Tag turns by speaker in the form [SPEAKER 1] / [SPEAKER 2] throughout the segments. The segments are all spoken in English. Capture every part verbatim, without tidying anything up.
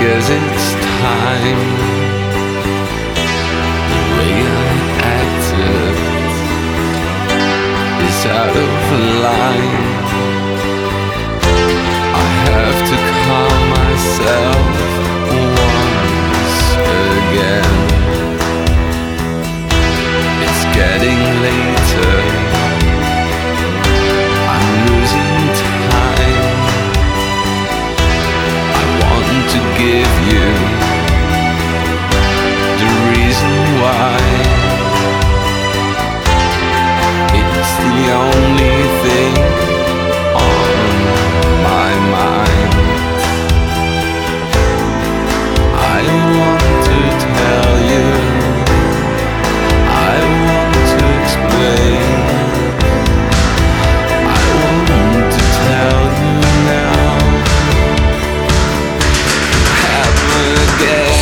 [SPEAKER 1] guess it's time. The way I acted is out of line. I have to calm myself once again. It's getting later, I'm losing time. I want to give you the reason why. It's the only thing on my mind. I want to tell you, I want to explain, I want to tell you now. Happen again.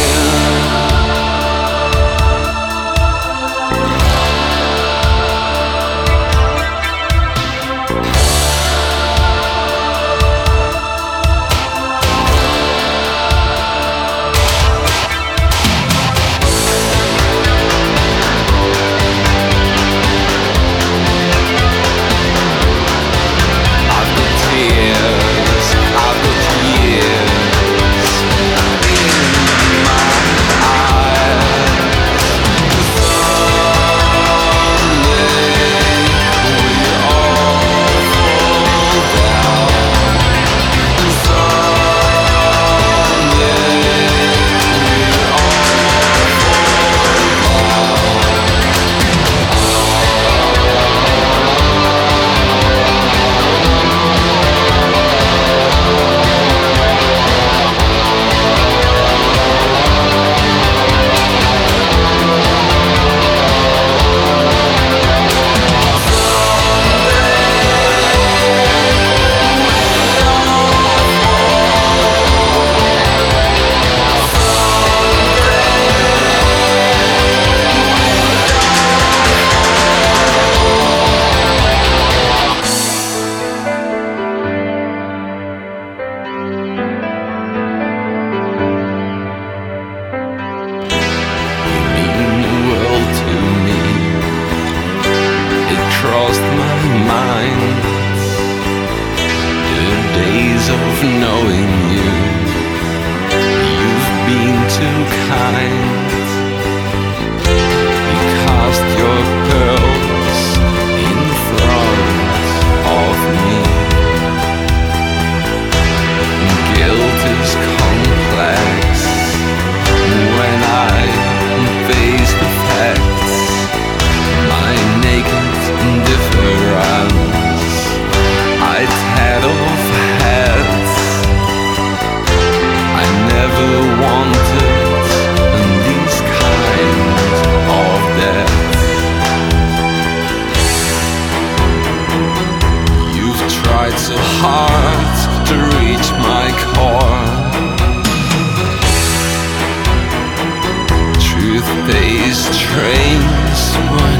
[SPEAKER 1] Of knowing you, you've been too kind. You cast your pearls in front of me. Guilt is complex when I face the facts. My naked indifference, I tear off heads. I never wanted these kind of deaths. You've tried so hard to reach my core. Truth pays trains.